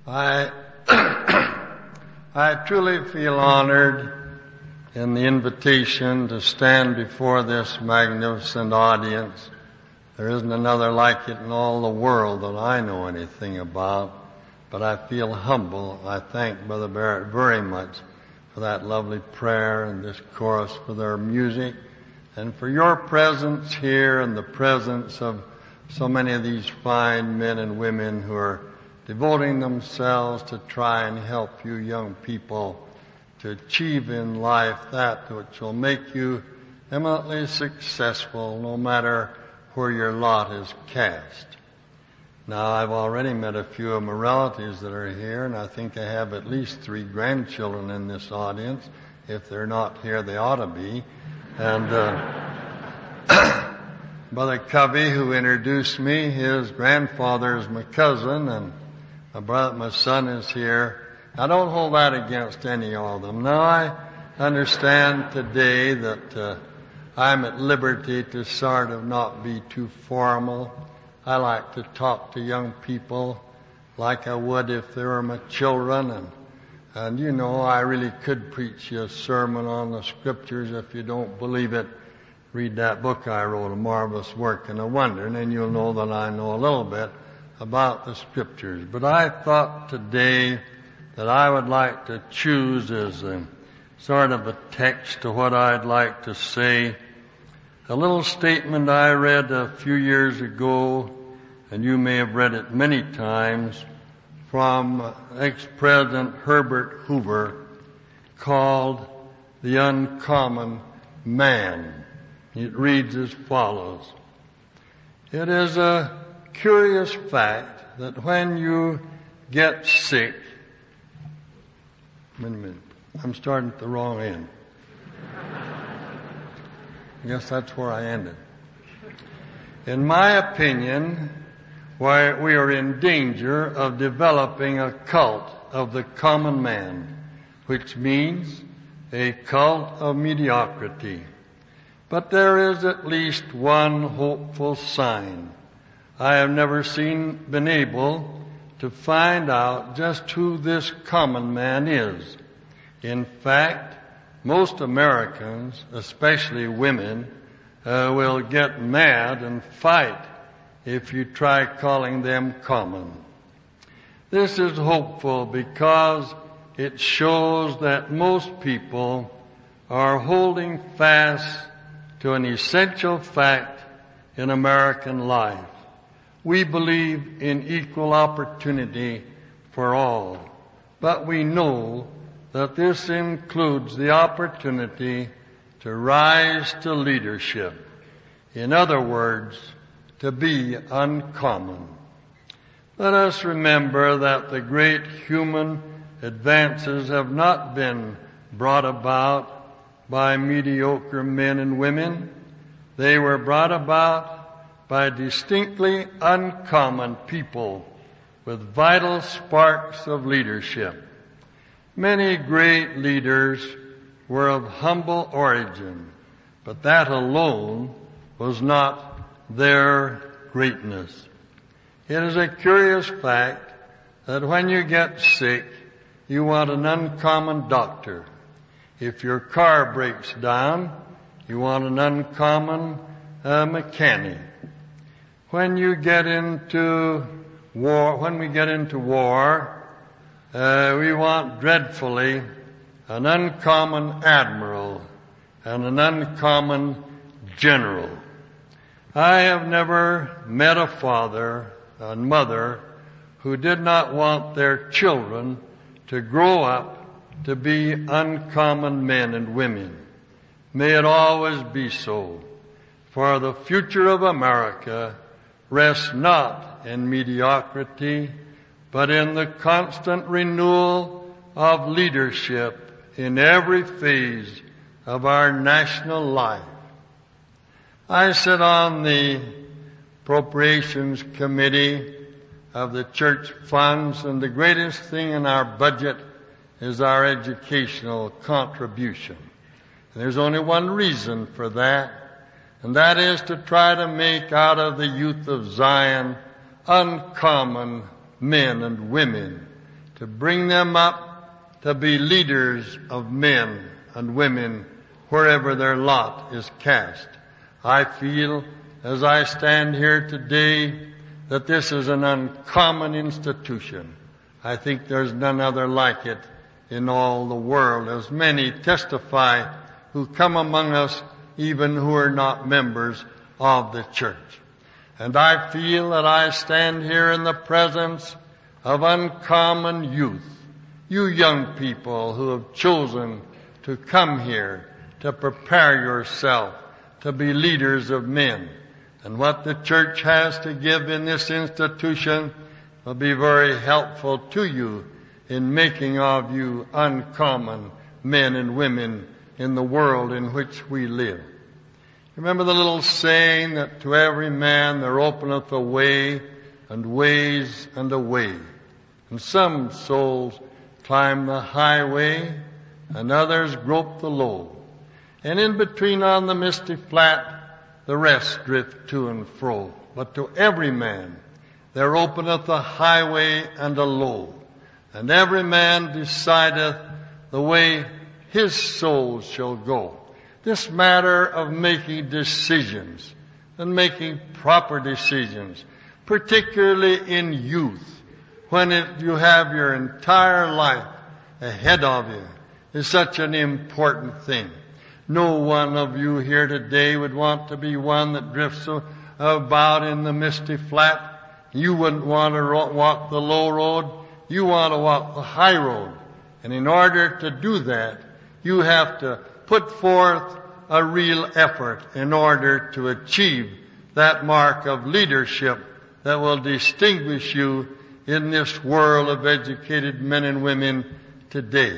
I I truly feel honored in the invitation to stand before this magnificent audience. There isn't another like it in all the world that I know anything about, but I feel humble. I thank Brother Barrett very much for that lovely prayer and this chorus, for their music, and for your presence here and the presence of so many of these fine men and women who are devoting themselves to try and help you young people to achieve in life that which will make you eminently successful no matter where your lot is cast. Now, I've already met a few of my relatives that are here, and I think I have at least 3 grandchildren in this audience. If they're not here, they ought to be. And Brother Covey, who introduced me, his grandfather is my cousin, and my son is here. I don't hold that against any of them. Now, I understand today that I'm at liberty to sort of not be too formal. I like to talk to young people like I would if they were my children. And you know, I really could preach you a sermon on the Scriptures. If you don't believe it, read that book I wrote, A Marvelous Work and a Wonder, and then you'll know that I know a little bit about the Scriptures. But I thought today that I would like to choose as a sort of a text to what I'd like to say a little statement I read a few years ago, and you may have read it many times, from ex-President Herbert Hoover, called The Uncommon Man. It reads as follows. It is a curious fact that when you get sick, wait a minute, I'm starting at the wrong end. I guess that's where I ended. In my opinion, we are in danger of developing a cult of the common man, which means a cult of mediocrity. But there is at least one hopeful sign. I have never been able to find out just who this common man is. In fact, most Americans, especially women, will get mad and fight if you try calling them common. This is hopeful because it shows that most people are holding fast to an essential fact in American life. We believe in equal opportunity for all, but we know that this includes the opportunity to rise to leadership. In other words, to be uncommon. Let us remember that the great human advances have not been brought about by mediocre men and women. They were brought about by distinctly uncommon people with vital sparks of leadership. Many great leaders were of humble origin, but that alone was not their greatness. It is a curious fact that when you get sick, you want an uncommon doctor. If your car breaks down, you want an uncommon mechanic. When we get into war, we want dreadfully an uncommon admiral and an uncommon general. I have never met a father and mother who did not want their children to grow up to be uncommon men and women. May it always be so, for the future of America rests not in mediocrity, but in the constant renewal of leadership in every phase of our national life. I sit on the Appropriations Committee of the church funds, and the greatest thing in our budget is our educational contribution. And there's only one reason for that, and that is to try to make out of the youth of Zion uncommon men and women to bring them up to be leaders of men and women wherever their lot is cast. I feel, as I stand here today, that this is an uncommon institution. I think there's none other like it in all the world, as many testify who come among us, even who are not members of the church. And I feel that I stand here in the presence of uncommon youth, you young people who have chosen to come here to prepare yourself to be leaders of men. And what the church has to give in this institution will be very helpful to you in making of you uncommon men and women in the world in which we live. Remember the little saying that to every man there openeth a way and ways and a way. And some souls climb the highway and others grope the low. And in between on the misty flat the rest drift to and fro. But to every man there openeth a highway and a low. And every man decideth the way his soul shall go. This matter of making decisions and making proper decisions, particularly in youth, when you have your entire life ahead of you, is such an important thing. No one of you here today would want to be one that drifts about in the misty flat. You wouldn't want to walk the low road. You want to walk the high road. And in order to do that, you have to put forth a real effort in order to achieve that mark of leadership that will distinguish you in this world of educated men and women today.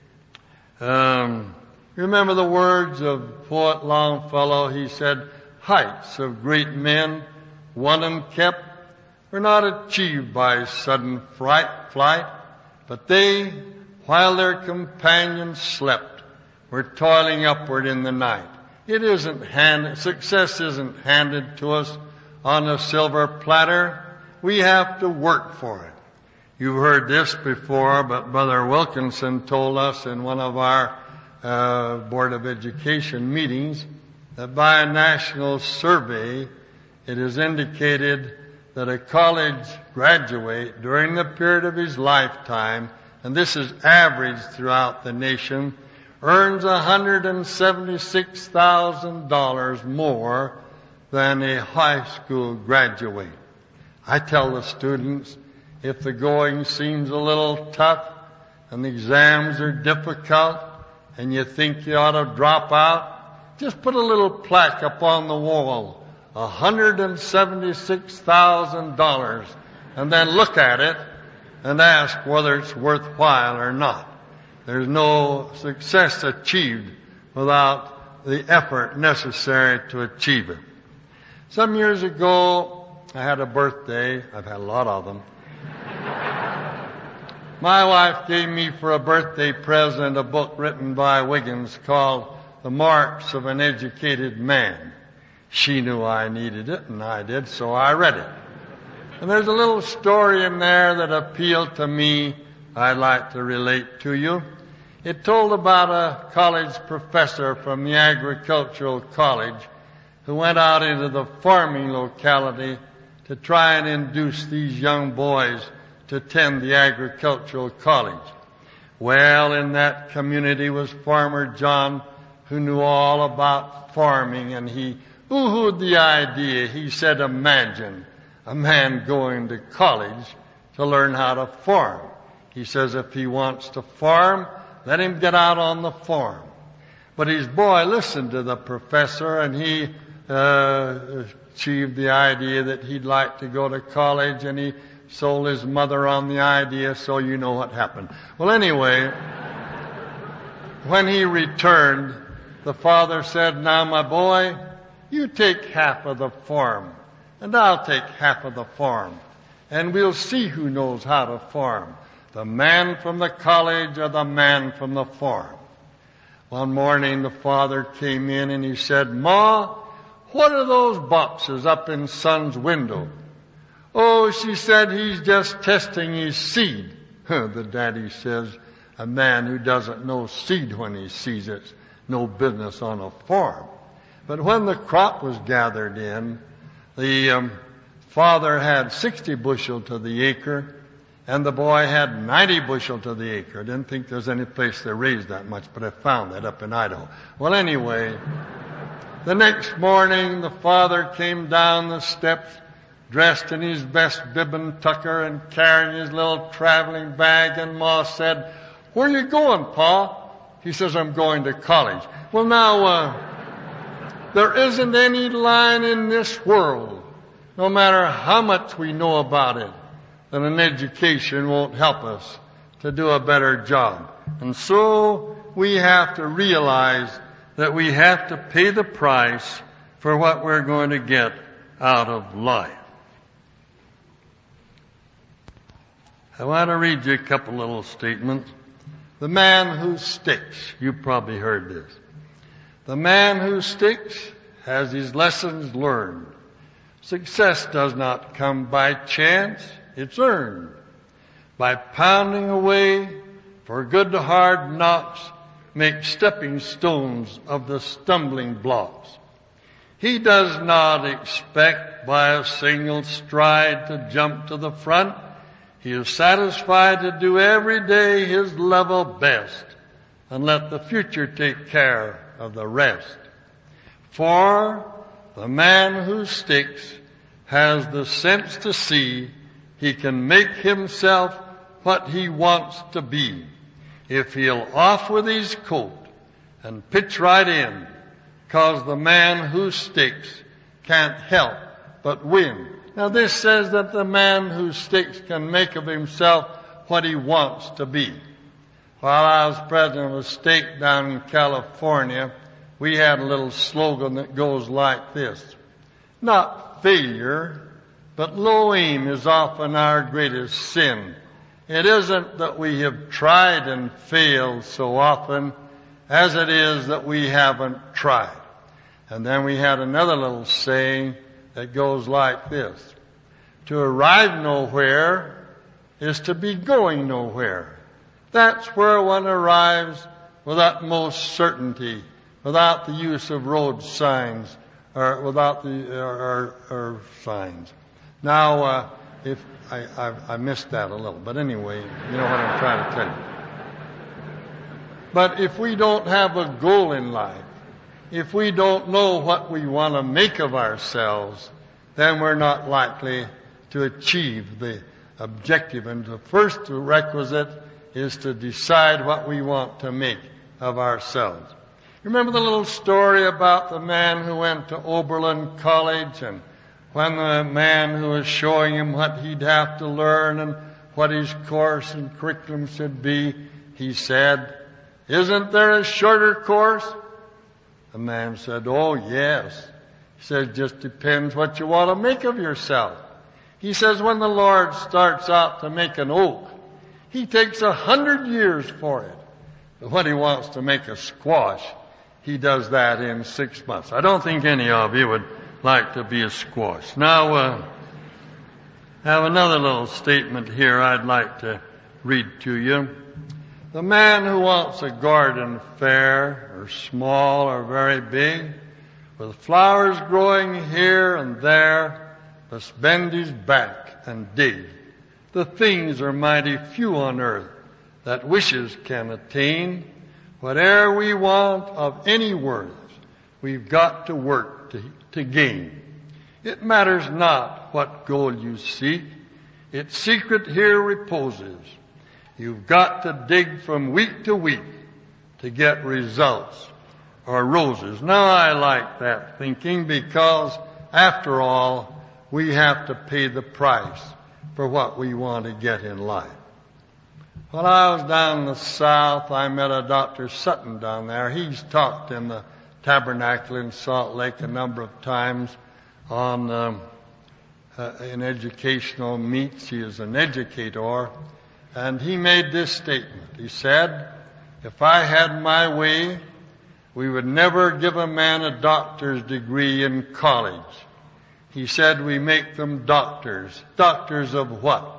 Remember the words of poet Longfellow. He said, heights of great men, won and kept, were not achieved by sudden flight, but they, while their companions slept, were toiling upward in the night. Success isn't handed to us on a silver platter. We have to work for it. You've heard this before, but Brother Wilkinson told us in one of our Board of Education meetings that by a national survey, it is indicated that a college graduate during the period of his lifetime, and this is averaged throughout the nation, earns $176,000 more than a high school graduate. I tell the students, if the going seems a little tough and the exams are difficult and you think you ought to drop out, just put a little plaque up on the wall, $176,000, and then look at it and ask whether it's worthwhile or not. There's no success achieved without the effort necessary to achieve it. Some years ago, I had a birthday. I've had a lot of them. My wife gave me for a birthday present a book written by Wiggins called The Marks of an Educated Man. She knew I needed it, and I did, so I read it. And there's a little story in there that appealed to me I'd like to relate to you. It told about a college professor from the agricultural college who went out into the farming locality to try and induce these young boys to attend the agricultural college. Well, in that community was Farmer John, who knew all about farming, and he boo-hooed the idea. He said, imagine a man going to college to learn how to farm. He says if he wants to farm, let him get out on the farm. But his boy listened to the professor, and he achieved the idea that he'd like to go to college, and he sold his mother on the idea, so you know what happened. Well, anyway, when he returned, the father said, now, my boy, you take half of the farm, and I'll take half of the farm, and we'll see who knows how to farm, the man from the college or the man from the farm. One morning, the father came in and he said, Ma, what are those boxes up in Son's window? Oh, she said, he's just testing his seed. The daddy says, a man who doesn't know seed when he sees it's no business on a farm. But when the crop was gathered in, the father had 60 bushel to the acre, and the boy had 90 bushel to the acre. I didn't think there's any place they raised that much, but I found that up in Idaho. Well, anyway, the next morning the father came down the steps dressed in his best bib and tucker and carrying his little traveling bag, and Ma said, "Where are you going, Pa?" He says, "I'm going to college." Well, now, there isn't any line in this world, no matter how much we know about it, that an education won't help us to do a better job. And so we have to realize that we have to pay the price for what we're going to get out of life. I want to read you a couple little statements. The man who sticks. You probably heard this. The man who sticks has his lessons learned. Success does not come by chance. It's earned by pounding away, for good hard knocks make stepping stones of the stumbling blocks. He does not expect by a single stride to jump to the front. He is satisfied to do every day his level best and let the future take care of the rest. For the man who sticks has the sense to see he can make himself what he wants to be if he'll off with his coat and pitch right in, 'cause the man who sticks can't help but win. Now this says that the man who sticks can make of himself what he wants to be. While I was president of a stake down in California, we had a little slogan that goes like this: not failure, but low aim is often our greatest sin. It isn't that we have tried and failed so often as it is that we haven't tried. And then we had another little saying that goes like this: to arrive nowhere is to be going nowhere. That's where one arrives with utmost certainty, without the use of road signs, or without the signs. Now, if I missed that a little, but anyway, you know what I'm trying to tell you. But if we don't have a goal in life, if we don't know what we want to make of ourselves, then we're not likely to achieve the objective. And the first requisite is to decide what we want to make of ourselves. Remember the little story about the man who went to Oberlin College, and when the man who was showing him what he'd have to learn and what his course and curriculum should be, he said, "Isn't there a shorter course?" The man said, "Oh, yes." He said, "Just depends what you want to make of yourself." He says, when the Lord starts out to make an oak, He takes 100 years for it. But when He wants to make a squash, He does that in 6 months. I don't think any of you would like to be a squash. Now, I have another little statement here I'd like to read to you. The man who wants a garden fair, or small or very big, with flowers growing here and there, must bend his back and dig. The things are mighty few on earth that wishes can attain. Whatever we want of any worth, we've got to work to gain. It matters not what goal you seek, its secret here reposes. You've got to dig from week to week to get results or roses. Now I like that thinking, because after all, we have to pay the price for what we want to get in life. When I was down in the South, I met a Dr. Sutton down there. He's talked in the Tabernacle in Salt Lake a number of times on in educational meets. He is an educator, and he made this statement. He said, "If I had my way, we would never give a man a doctor's degree in college." He said, "We make them doctors. Doctors of what?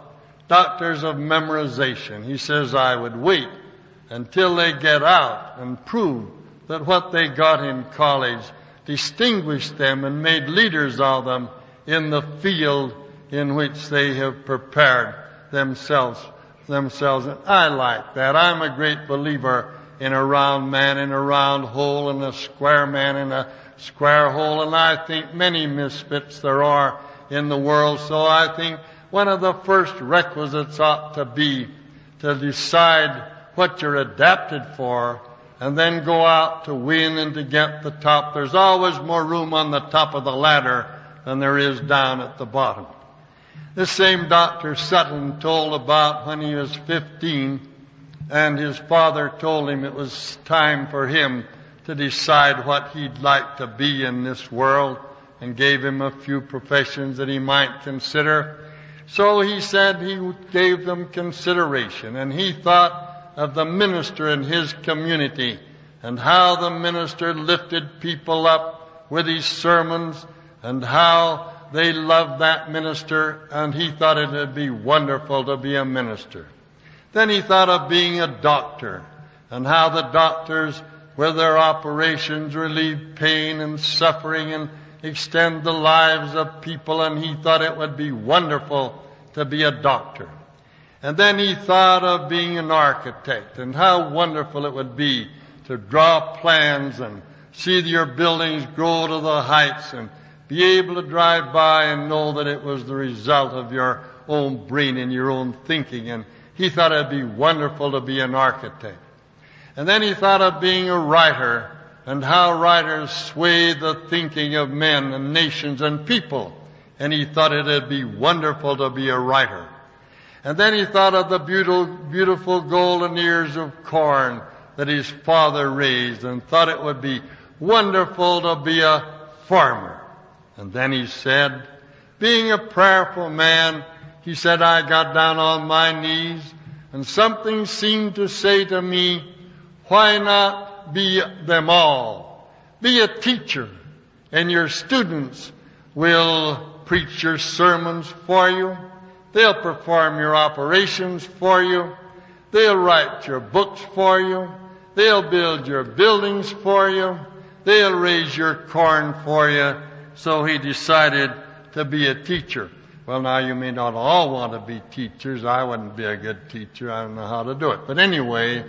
doctors of memorization. He says, I would wait until they get out and prove that what they got in college distinguished them and made leaders of them in the field in which they have prepared themselves. And I like that. I'm a great believer in a round man in a round hole and a square man in a square hole. And I think many misfits there are in the world. So I think one of the first requisites ought to be to decide what you're adapted for and then go out to win and to get the top. There's always more room on the top of the ladder than there is down at the bottom. This same Dr. Sutton told about when he was 15 and his father told him it was time for him to decide what he'd like to be in this world and gave him a few professions that he might consider. So he said he gave them consideration, and he thought of the minister in his community and how the minister lifted people up with his sermons and how they loved that minister, and he thought it would be wonderful to be a minister. Then he thought of being a doctor and how the doctors with their operations relieve pain and suffering and extend the lives of people, and he thought it would be wonderful to be a doctor. And then he thought of being an architect and how wonderful it would be to draw plans and see your buildings grow to the heights and be able to drive by and know that it was the result of your own brain and your own thinking. And he thought it'd be wonderful to be an architect. And then he thought of being a writer and how writers sway the thinking of men and nations and people. And he thought it'd be wonderful to be a writer. And then he thought of the beautiful golden ears of corn that his father raised and thought it would be wonderful to be a farmer. And then he said, being a prayerful man, he said, I got down on my knees and something seemed to say to me, why not be them all? Be a teacher, and your students will preach your sermons for you. They'll perform your operations for you. They'll write your books for you. They'll build your buildings for you. They'll raise your corn for you. So he decided to be a teacher. Well, now you may not all want to be teachers. I wouldn't be a good teacher. I don't know how to do it. But anyway,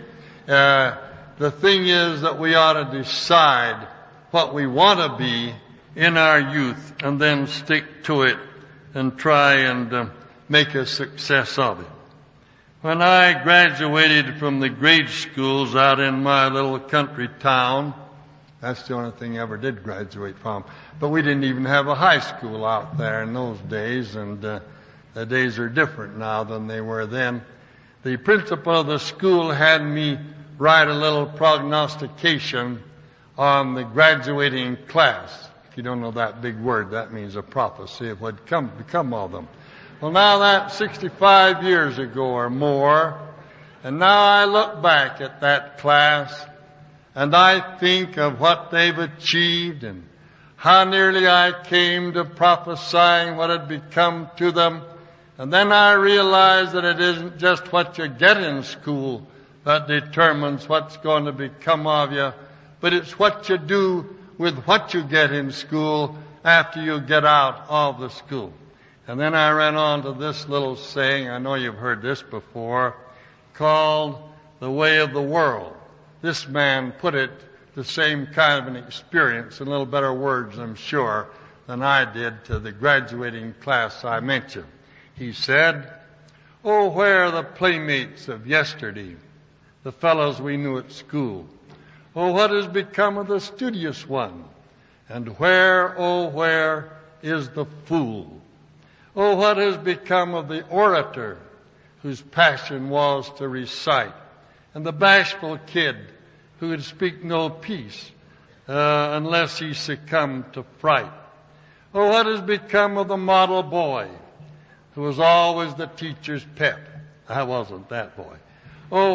the thing is that we ought to decide what we want to be in our youth and then stick to it and try and make a success of it. When I graduated from the grade schools out in my little country town, that's the only thing I ever did graduate from. But we didn't even have a high school out there in those days, and the days are different now than they were then. The principal of the school had me write a little prognostication on the graduating class. If you don't know that big word, that means a prophecy of what become of them. Well, now that's 65 years ago or more, and now I look back at that class, and I think of what they've achieved and how nearly I came to prophesying what had become to them. And then I realize that it isn't just what you get in school that determines what's going to become of you, but it's what you do with what you get in school after you get out of the school. And then I ran on to this little saying, I know you've heard this before, called the way of the world. This man put it the same kind of an experience in a little better words, I'm sure, than I did to the graduating class I mentioned. He said, oh, where are the playmates of yesterday, the fellows we knew at school? Oh, what has become of the studious one? And where, oh, where is the fool? Oh, what has become of the orator whose passion was to recite, and the bashful kid who would speak no peace unless he succumbed to fright? Oh, what has become of the model boy who was always the teacher's pet? I wasn't that boy. Oh,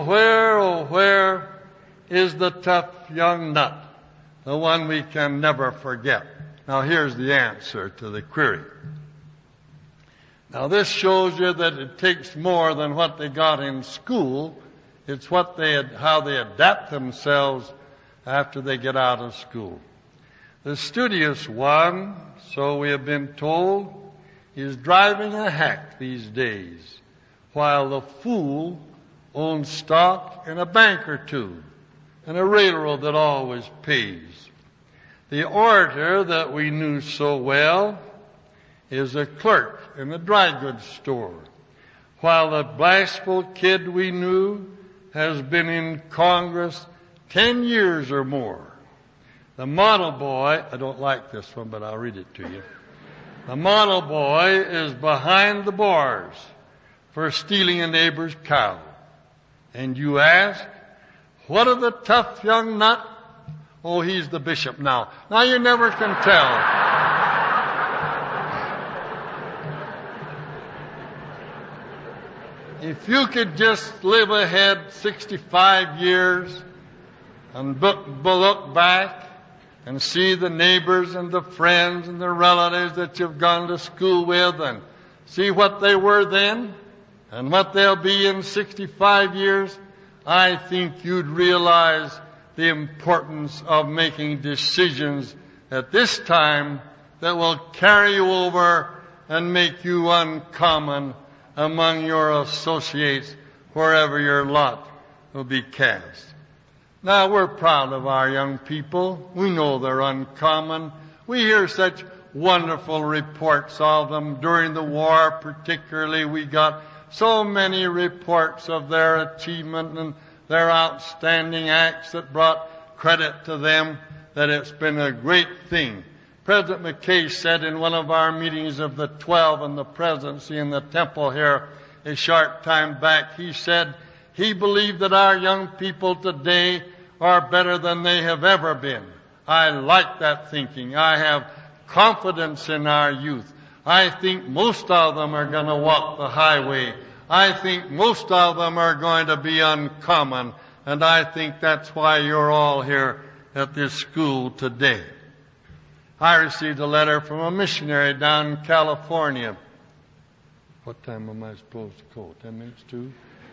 where is the tough young nut, the one we can never forget? Now, here's the answer to the query. Now this shows you that it takes more than what they got in school. It's how they adapt themselves after they get out of school. The studious one, so we have been told, is driving a hack these days, while the fool owns stock in a bank or two and a railroad that always pays. The orator that we knew so well is a clerk in a dry goods store, while the bashful kid we knew has been in Congress 10 years or more. The model boy, I don't like this one, but I'll read it to you. The model boy is behind the bars for stealing a neighbor's cow. And you ask, what of the tough young nut? Oh, he's the bishop now. Now you never can tell. If you could just live ahead 65 years and look back and see the neighbors and the friends and the relatives that you've gone to school with and see what they were then and what they'll be in 65 years, I think you'd realize the importance of making decisions at this time that will carry you over and make you uncommon among your associates wherever your lot will be cast. Now, we're proud of our young people. We know they're uncommon. We hear such wonderful reports of them. During the war, particularly, we got so many reports of their achievement and their outstanding acts that brought credit to them, that it's been a great thing. President McKay said in one of our meetings of the 12 and the presidency in the temple here a short time back, he said he believed that our young people today are better than they have ever been. I like that thinking. I have confidence in our youth. I think most of them are going to walk the highway. I think most of them are going to be uncommon. And I think that's why you're all here at this school today. I received a letter from a missionary down in California. What time am I supposed to go? 10 minutes to?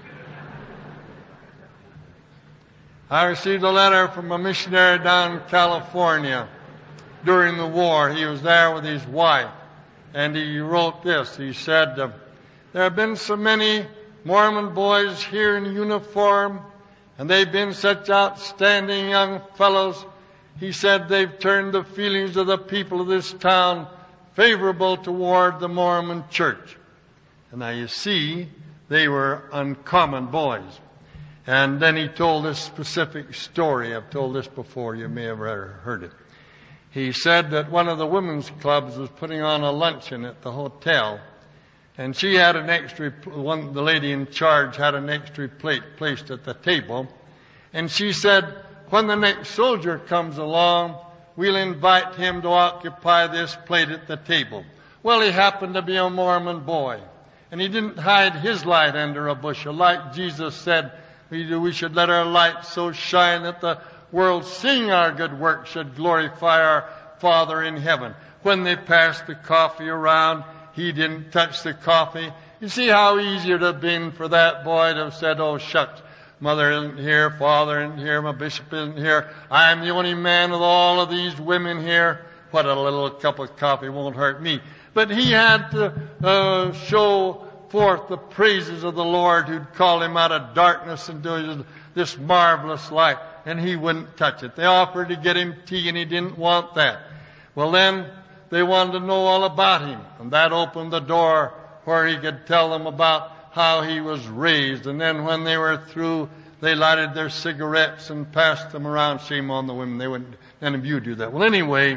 I received a letter from a missionary down in California during the war. He was there with his wife, and he wrote this. He said, there have been so many Mormon boys here in uniform, and they've been such outstanding young fellows. He said they've turned the feelings of the people of this town favorable toward the Mormon church. And now you see, they were uncommon boys. And then he told this specific story. I've told this before. You may have heard it. He said that one of the women's clubs was putting on a luncheon at the hotel, and she had the lady in charge had an extra plate placed at the table, and she said, when the next soldier comes along, we'll invite him to occupy this plate at the table. Well, he happened to be a Mormon boy, and he didn't hide his light under a bushel. Like Jesus said, we should let our light so shine that the world, seeing our good works, should glorify our Father in heaven. When they passed the coffee around, he didn't touch the coffee. You see how easy it would have been for that boy to have said, oh, shucks, Mother isn't here, Father isn't here, my bishop isn't here. I'm the only man with all of these women here. What a little cup of coffee won't hurt me. But he had to show forth the praises of the Lord who'd called him out of darkness into this marvelous light, and he wouldn't touch it. They offered to get him tea, and he didn't want that. Well, then they wanted to know all about him, and that opened the door where he could tell them about how he was raised. And then when they were through, they lighted their cigarettes and passed them around. Shame on the women. They wouldn't, none of you do that. Well, anyway,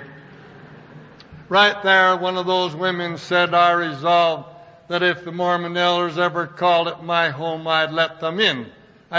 right there, one of those women said, I resolved that if the Mormon elders ever called at my home, I'd let them in. I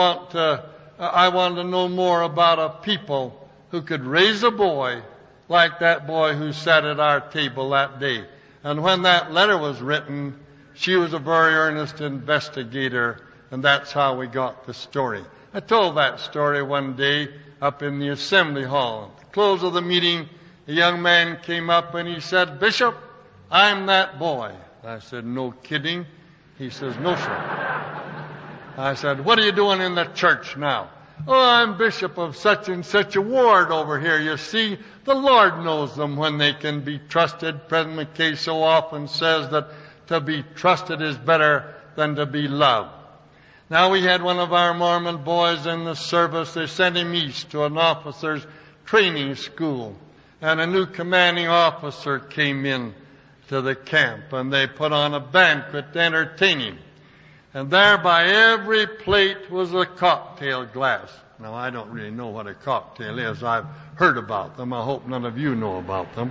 wanted to know more about a people who could raise a boy like that boy who sat at our table that day. And when that letter was written, she was a very earnest investigator, and that's how we got the story. I told that story one day up in the assembly hall. At the close of the meeting, a young man came up and he said, Bishop, I'm that boy. I said, no kidding? He says, no, sir. I said, what are you doing in the church now? Oh, I'm bishop of such and such a ward over here. You see, the Lord knows them when they can be trusted. President McKay so often says that to be trusted is better than to be loved. Now we had one of our Mormon boys in the service. They sent him east to an officer's training school. And a new commanding officer came in to the camp, and they put on a banquet to entertain him. And there by every plate was a cocktail glass. Now, I don't really know what a cocktail is. I've heard about them. I hope none of you know about them.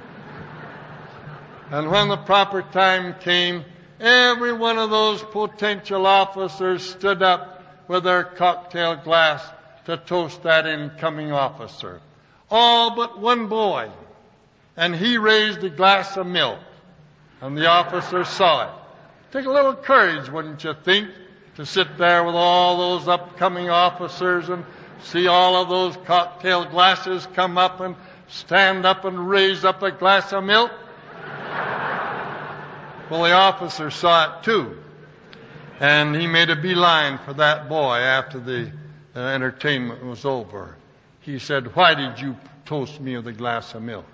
And when the proper time came, every one of those potential officers stood up with their cocktail glass to toast that incoming officer. All but one boy. And he raised a glass of milk. And the officer saw it. Take a little courage, wouldn't you think, to sit there with all those upcoming officers and see all of those cocktail glasses come up and stand up and raise up a glass of milk? Well, the officer saw it too. And he made a beeline for that boy after the entertainment was over. He said, why did you toast me with a glass of milk?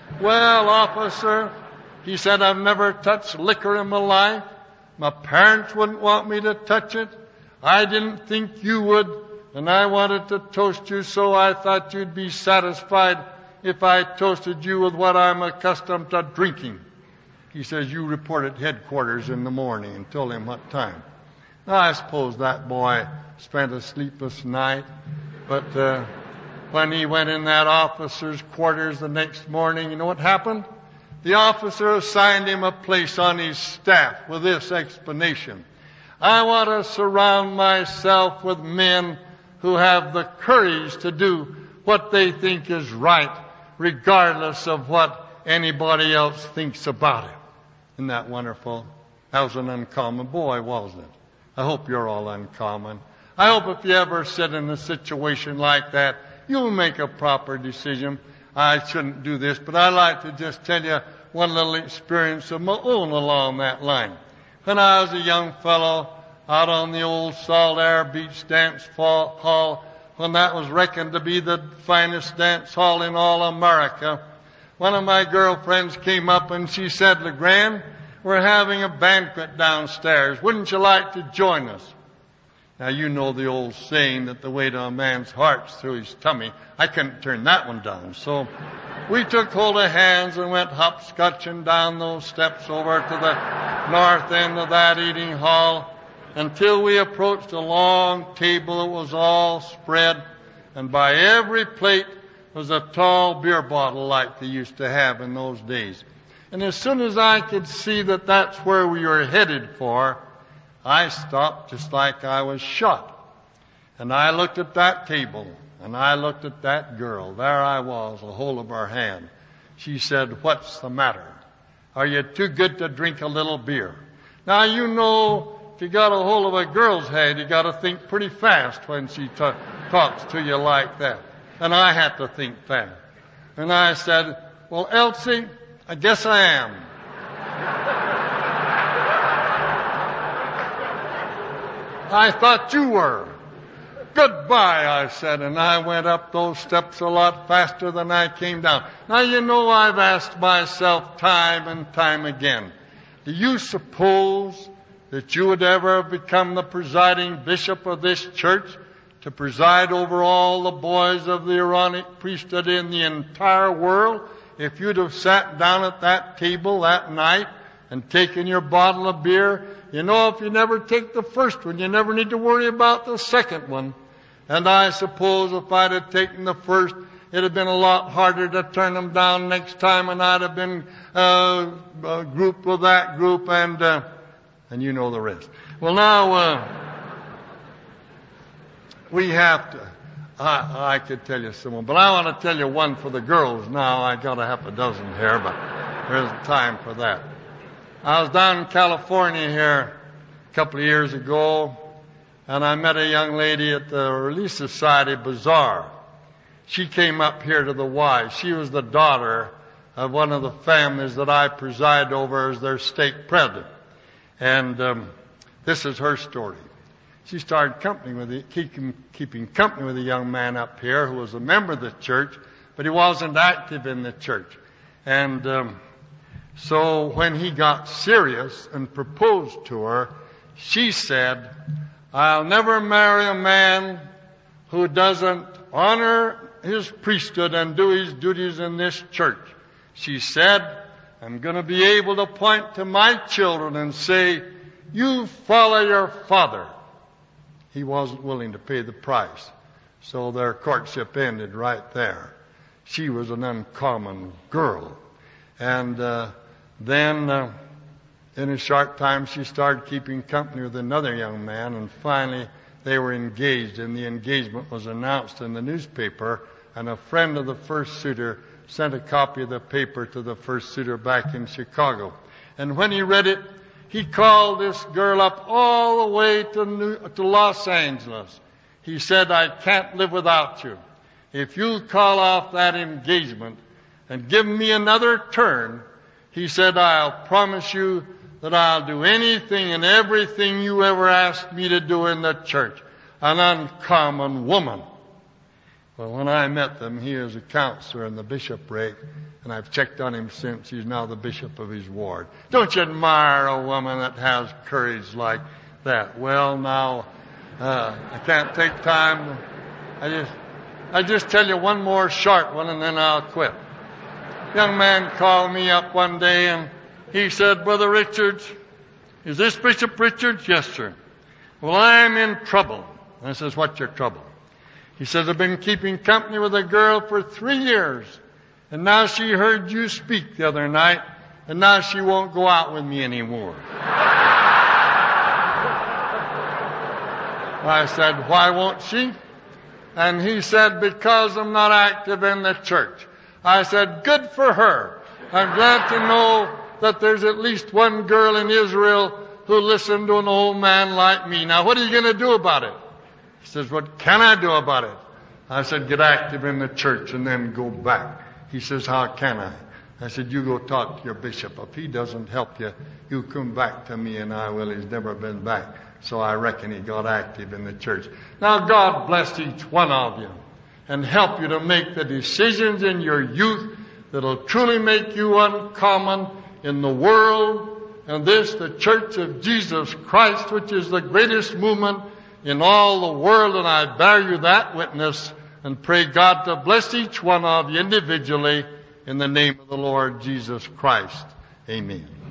Well, officer, he said, I've never touched liquor in my life. My parents wouldn't want me to touch it. I didn't think you would, and I wanted to toast you, so I thought you'd be satisfied if I toasted you with what I'm accustomed to drinking. He says, you report at headquarters in the morning and told him what time. Now, I suppose that boy spent a sleepless night, but when he went in that officer's quarters the next morning, you know what happened? The officer assigned him a place on his staff with this explanation. I want to surround myself with men who have the courage to do what they think is right, regardless of what anybody else thinks about it. Isn't that wonderful? That was an uncommon boy, wasn't it? I hope you're all uncommon. I hope if you ever sit in a situation like that, you'll make a proper decision. I shouldn't do this, but I'd like to just tell you one little experience of my own along that line. When I was a young fellow out on the old Salt Air Beach Dance Hall, when that was reckoned to be the finest dance hall in all America, one of my girlfriends came up and she said, LeGrand, we're having a banquet downstairs. Wouldn't you like to join us? Now, you know the old saying that the way to a man's heart's through his tummy. I couldn't turn that one down. So we took hold of hands and went hopscotching down those steps over to the north end of that eating hall until we approached a long table that was all spread, and by every plate was a tall beer bottle like they used to have in those days. And as soon as I could see that that's where we were headed for, I stopped just like I was shot. And I looked at that table, and I looked at that girl. There I was, a hold of her hand. She said, what's the matter? Are you too good to drink a little beer? Now, you know, if you got a hold of a girl's head, you got to think pretty fast when she talks to you like that. And I had to think fast. And I said, well, Elsie, I guess I am. I thought you were. Goodbye, I said, and I went up those steps a lot faster than I came down. Now, you know, I've asked myself time and time again, do you suppose that you would ever become the presiding bishop of this church to preside over all the boys of the Aaronic priesthood in the entire world if you'd have sat down at that table that night and taken your bottle of beer? You know, if you never take the first one, you never need to worry about the second one. And I suppose if I'd have taken the first, it'd have been a lot harder to turn them down next time, and I'd have been grouped with that group, and you know the rest. Well, now, we have to, I could tell you some more, but I want to tell you one for the girls now. I got a half a dozen here, but there isn't time for that. I was down in California here a couple of years ago, and I met a young lady at the Relief Society Bazaar. She came up here to the Y. She was the daughter of one of the families that I preside over as their stake president. And this is her story. She started keeping company with a young man up here who was a member of the church, but he wasn't active in the church. And so when he got serious and proposed to her, she said, "I'll never marry a man who doesn't honor his priesthood and do his duties in this church." She said, "I'm going to be able to point to my children and say, 'You follow your father.'" He wasn't willing to pay the price. So their courtship ended right there. She was an uncommon girl. And then in a short time she started keeping company with another young man, and finally they were engaged, and the engagement was announced in the newspaper, and a friend of the first suitor sent a copy of the paper to the first suitor back in Chicago. And when he read it, he called this girl up all the way to Los Angeles. He said, "I can't live without you. If you call off that engagement and give me another turn," he said, "I'll promise you that I'll do anything and everything you ever asked me to do in the church." An uncommon woman. Well, when I met them, he is a counselor in the bishopric, and I've checked on him since. He's now the bishop of his ward. Don't you admire a woman that has courage like that? Well, now, I can't take time. I just tell you one more short one, and then I'll quit. Young man called me up one day, and he said, "Brother Richards, is this Bishop Richards?" "Yes, sir." "Well, I'm in trouble." I says, "What's your trouble?" He says, "I've been keeping company with a girl for 3 years, and now she heard you speak the other night, and now she won't go out with me anymore." I said, "Why won't she?" And he said, "Because I'm not active in the church." I said, "Good for her. I'm glad to know that there's at least one girl in Israel who listened to an old man like me. Now, what are you going to do about it?" He says, "What can I do about it?" I said, "Get active in the church and then go back." He says, "How can I?" I said, "You go talk to your bishop. If he doesn't help you, you come back to me and I will." He's never been back. So I reckon he got active in the church. Now, God bless each one of you and help you to make the decisions in your youth that'll truly make you uncommon in the world, and this, the Church of Jesus Christ, which is the greatest movement in all the world, and I bear you that witness, and pray God to bless each one of you individually in the name of the Lord Jesus Christ. Amen.